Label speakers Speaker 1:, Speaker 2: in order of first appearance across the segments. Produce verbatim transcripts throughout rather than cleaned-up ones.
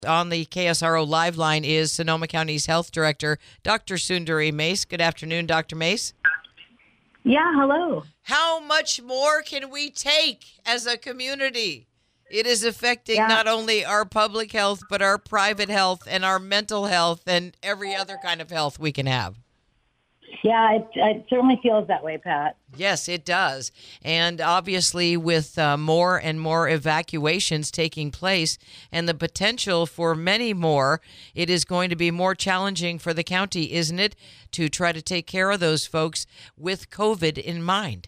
Speaker 1: On the K S R O Live line is Sonoma County's Health Director, Doctor Sundari Mase. Good afternoon, Doctor Mase.
Speaker 2: Yeah, hello.
Speaker 1: How much more can we take as a community? It is affecting
Speaker 2: Yeah.
Speaker 1: not only our public health, but our private health and our mental health and every other kind of health we can have.
Speaker 2: Yeah, it, it certainly feels that way, Pat.
Speaker 1: Yes, it does. And obviously, with uh, more and more evacuations taking place and the potential for many more, it is going to be more challenging for the county, isn't it, to try to take care of those folks with COVID in mind?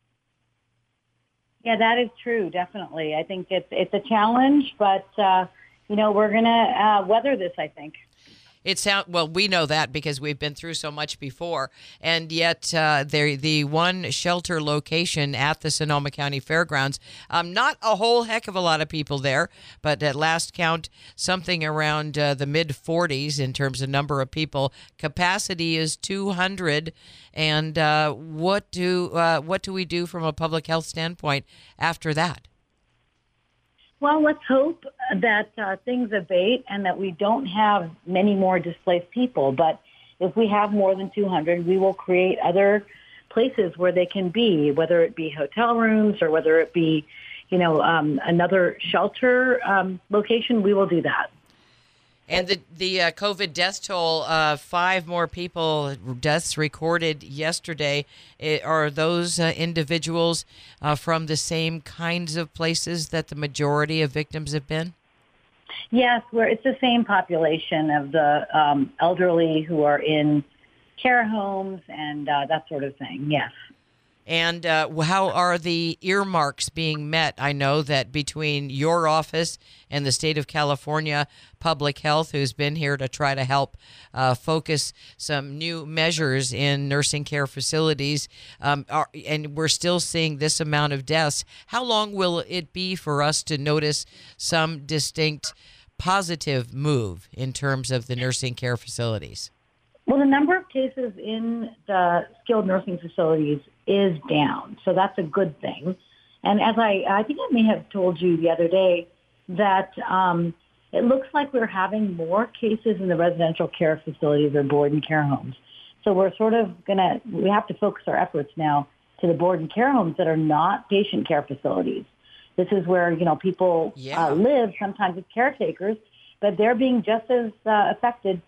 Speaker 2: Yeah, that is true, definitely. I think it's it's a challenge, but, uh, you know, we're going to uh, weather this, I think.
Speaker 1: It sound well. We know that because we've been through so much before, and yet uh, the the one shelter location at the Sonoma County Fairgrounds, um, not a whole heck of a lot of people there, but at last count, something around uh, the mid forties in terms of number of people. Capacity is two hundred, and uh, what do uh, what do we do from a public health standpoint after that?
Speaker 2: Well, let's hope that uh, things abate and that we don't have many more displaced people. But if we have more than two hundred, we will create other places where they can be, whether it be hotel rooms or whether it be, you know, um, another shelter um, location. We will do that.
Speaker 1: And the the uh, COVID death toll, uh, five more people deaths recorded yesterday. It, are those uh, individuals uh, from the same kinds of places that the majority of victims have been?
Speaker 2: Yes, we're, it's the same population of the um, elderly who are in care homes and uh, that sort of thing, yes.
Speaker 1: And uh, how are the earmarks being met? I know that between your office and the state of California Public Health, who's been here to try to help uh, focus some new measures in nursing care facilities, um, are, and we're still seeing this amount of deaths. How long will it be for us to notice some distinct positive move in terms of the nursing care facilities?
Speaker 2: Well, the number of cases in the skilled nursing facilities is down, so that's a good thing. And as I, I think I may have told you the other day that um, it looks like we're having more cases in the residential care facilities or board and care homes. So we're sort of going to, we have to focus our efforts now to the board and care homes that are not patient care facilities. This is where, you know, people
Speaker 1: yeah.
Speaker 2: uh, live, sometimes as caretakers, but they're being just as uh, affected.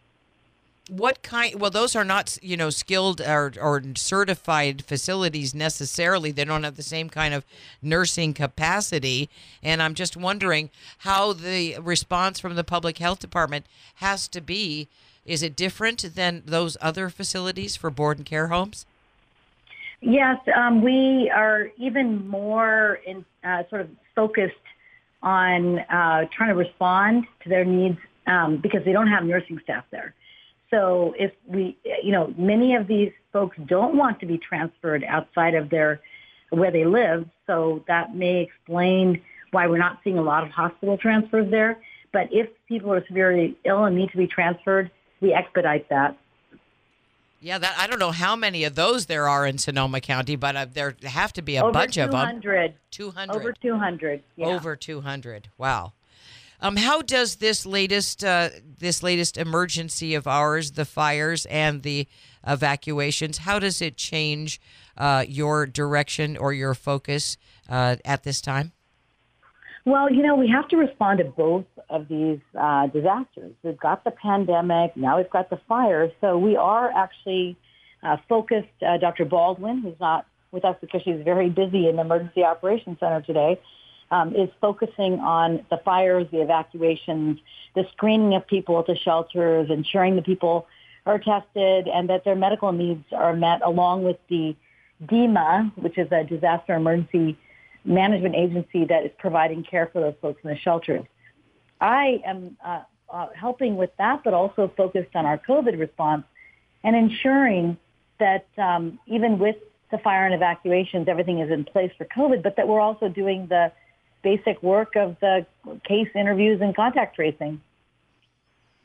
Speaker 1: What kind? Well, those are not, you know, skilled or, or certified facilities necessarily. They don't have the same kind of nursing capacity. And I'm just wondering how the response from the public health department has to be. Is it different than those other facilities for board and care homes?
Speaker 2: Yes, um, we are even more in, uh, sort of focused on uh, trying to respond to their needs um, because they don't have nursing staff there. So if we, you know, many of these folks don't want to be transferred outside of their, where they live. So that may explain why we're not seeing a lot of hospital transfers there. But if people are severely ill and need to be transferred, we expedite that.
Speaker 1: Yeah, that I don't know how many of those there are in Sonoma County, but uh, there have to be a
Speaker 2: Over
Speaker 1: bunch of them.
Speaker 2: two hundred.
Speaker 1: two hundred.
Speaker 2: Over two hundred. Yeah.
Speaker 1: Over two hundred. Wow. Um, how does this latest uh, this latest emergency of ours, the fires and the evacuations, how does it change uh, your direction or your focus uh, at this time?
Speaker 2: Well, you know, we have to respond to both of these uh, disasters. We've got the pandemic, now we've got the fires. So we are actually uh, focused. Uh, Doctor Baldwin, who's not with us because she's very busy in the Emergency Operations Center today, Um, is focusing on the fires, the evacuations, the screening of people at the shelters, ensuring the people are tested and that their medical needs are met, along with the D E M A, which is a disaster emergency management agency that is providing care for those folks in the shelters. I am uh, uh, helping with that, but also focused on our COVID response and ensuring that um, even with the fire and evacuations, everything is in place for COVID, but that we're also doing the basic work of the case interviews and contact tracing.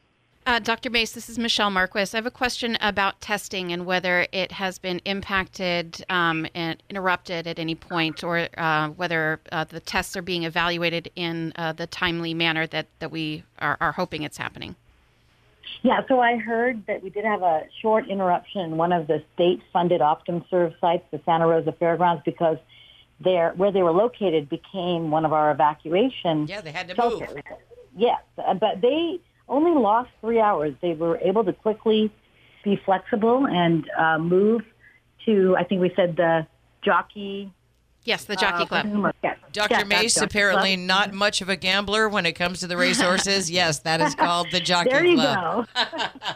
Speaker 3: Uh, Doctor Mace, this is Michelle Marquis. I have a question about testing and whether it has been impacted um, and interrupted at any point, or uh, whether uh, the tests are being evaluated in uh, the timely manner that, that we are, are hoping it's happening.
Speaker 2: Yeah, so I heard that we did have a short interruption in one of the state-funded OptumServe sites, the Santa Rosa Fairgrounds, because there, where they were located became one of our evacuation
Speaker 1: Yeah, they had to
Speaker 2: shelters.
Speaker 1: move.
Speaker 2: Yes, but they only lost three hours. They were able to quickly be flexible and uh, move to, I think we said the Jockey.
Speaker 3: Yes, the Jockey
Speaker 2: uh,
Speaker 3: Club.
Speaker 2: Yes.
Speaker 1: Doctor
Speaker 2: Yes, that's
Speaker 1: Mace,
Speaker 2: Jockey
Speaker 1: apparently
Speaker 2: Club.
Speaker 1: not much of a gambler when it comes to the racehorses. Yes, that is called the Jockey
Speaker 2: There you
Speaker 1: Club.
Speaker 2: go.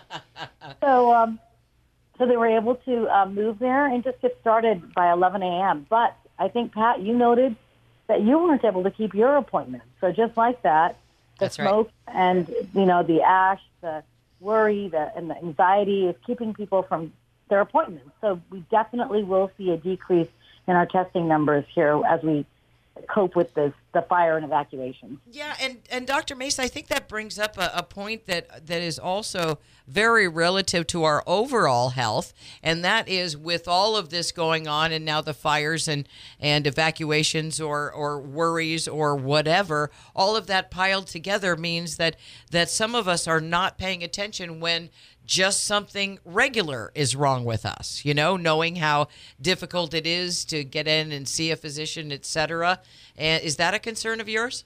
Speaker 2: so, um, so they were able to uh, move there and just get started by eleven a.m. But I think, Pat, you noted that you weren't able to keep your appointment. So just like that, the
Speaker 1: That's right.
Speaker 2: smoke and, you know, the ash, the worry, the, and the anxiety is keeping people from their appointments. So we definitely will see a decrease in our testing numbers here as we cope with this, the fire and evacuations.
Speaker 1: Yeah, and, and Doctor Mace, I think that brings up a, a point that that is also very relative to our overall health, and that is with all of this going on and now the fires and, and evacuations or, or worries or whatever, all of that piled together means that, that some of us are not paying attention when just something regular is wrong with us, you know, knowing how difficult it is to get in and see a physician, et cetera. And is that a concern of yours?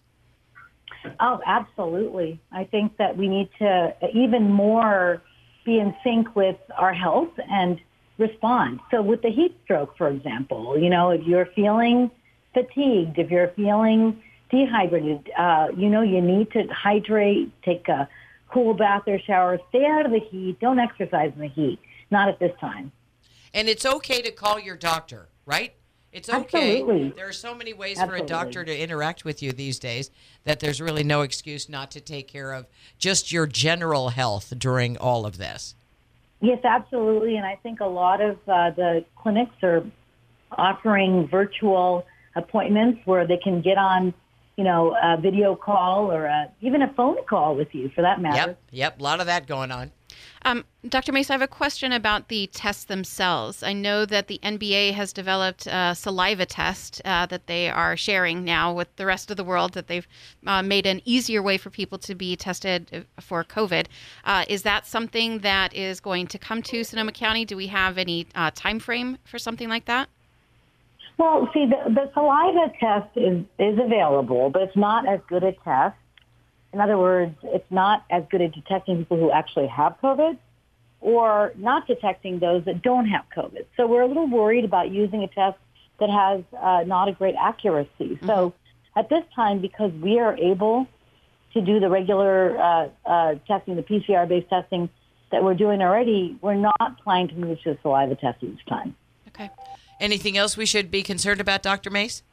Speaker 2: Oh, absolutely. I think that we need to even more be in sync with our health and respond. So with the heat stroke, for example, you know, if you're feeling fatigued, if you're feeling dehydrated, uh, you know, you need to hydrate, take a cool bath or shower, stay out of the heat, don't exercise in the heat, not at this time.
Speaker 1: And it's okay to call your doctor, right? It's okay.
Speaker 2: Absolutely.
Speaker 1: There are so many ways
Speaker 2: Absolutely.
Speaker 1: for a doctor to interact with you these days that there's really no excuse not to take care of just your general health during all of this.
Speaker 2: Yes, absolutely. And I think a lot of uh, the clinics are offering virtual appointments where they can get on, you know, a video call or a, even a phone call with you for that matter.
Speaker 1: Yep, yep, a lot of that going on.
Speaker 3: Um, Doctor Mace, I have a question about the tests themselves. I know that the N B A has developed a saliva test uh, that they are sharing now with the rest of the world, that they've uh, made an easier way for people to be tested for COVID. Uh, is that something that is going to come to Sonoma County? Do we have any uh, time frame for something like that?
Speaker 2: Well, see, the, the saliva test is, is available, but it's not as good a test. In other words, it's not as good at detecting people who actually have COVID or not detecting those that don't have COVID. So we're a little worried about using a test that has uh, not a great accuracy. Mm-hmm. So at this time, because we are able to do the regular uh, uh, testing, the P C R-based testing that we're doing already, we're not planning to move to the saliva test each time.
Speaker 3: Okay.
Speaker 1: Anything else we should be concerned about, Doctor Mace?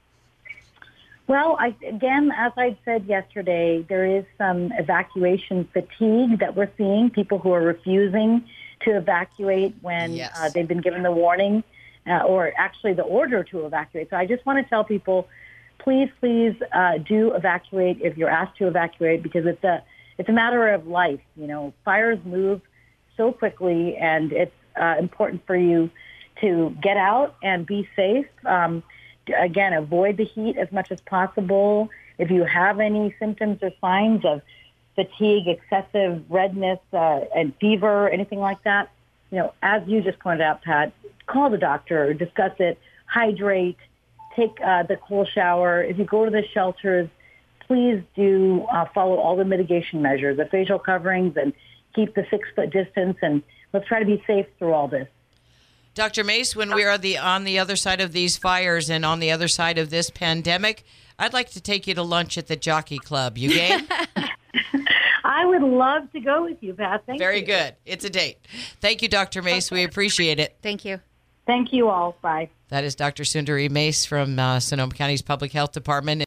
Speaker 2: Well, I, again, as I said yesterday, there is some evacuation fatigue that we're seeing, people who are refusing to evacuate when
Speaker 1: Yes.
Speaker 2: uh, they've been given the warning uh, or actually the order to evacuate. So I just want to tell people, please, please uh, do evacuate if you're asked to evacuate, because it's a, it's a matter of life. You know, fires move so quickly, and it's uh, important for you to get out and be safe. Um, Again, avoid the heat as much as possible. If you have any symptoms or signs of fatigue, excessive redness, uh, and fever, anything like that, you know, as you just pointed out, Pat, call the doctor, discuss it, hydrate, take uh, the cool shower. If you go to the shelters, please do uh, follow all the mitigation measures, the facial coverings, and keep the six-foot distance, and let's try to be safe through all this.
Speaker 1: Doctor Mace, when we are the on the other side of these fires and on the other side of this pandemic, I'd like to take you to lunch at the Jockey Club. You game?
Speaker 2: I would love to go with you, Pat. Thank
Speaker 1: Very
Speaker 2: you.
Speaker 1: good. It's a date. Thank you, Doctor Mace. We appreciate it.
Speaker 3: Thank you.
Speaker 2: Thank you all. Bye.
Speaker 1: That is Doctor Sundari Mace from uh, Sonoma County's Public Health Department.